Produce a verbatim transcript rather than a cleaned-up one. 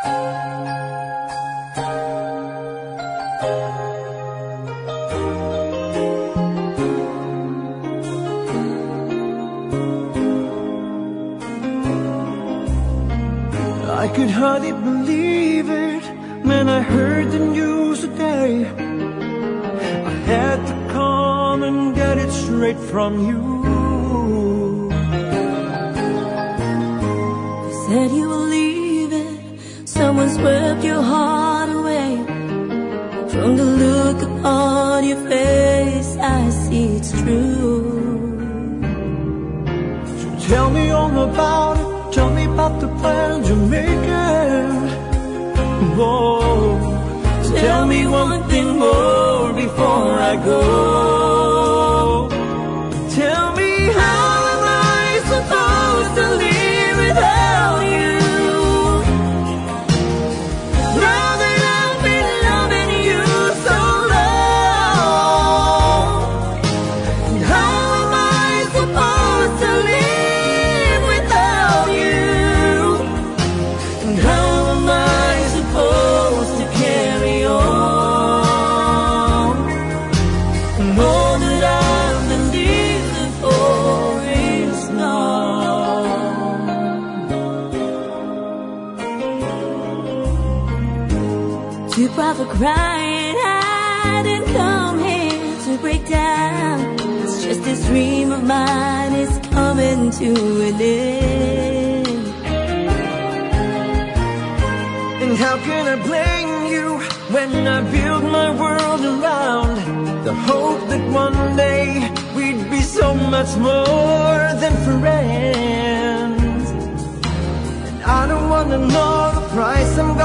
I could hardly believe it when I heard the news today. I had to come and get it straight from you. You said you were leaving, someone swept your heart away. From the look upon your face, I see it's true. So tell me all about it. Tell me about the plans you're making. Whoa. Tell me one thing more before I go. Tell me, how am I supposed to live without you? Now that I've been loving you so long, how am I supposed to live without you? And how am I supposed to carry on? And all that I've been living for is gone. Too proud for crying, I didn't come here to break down. It's just this dream of mine is coming to an end. And how can I blame you when I build my world around the hope that one day we'd be so much more than friends? And I don't wanna know the price I'm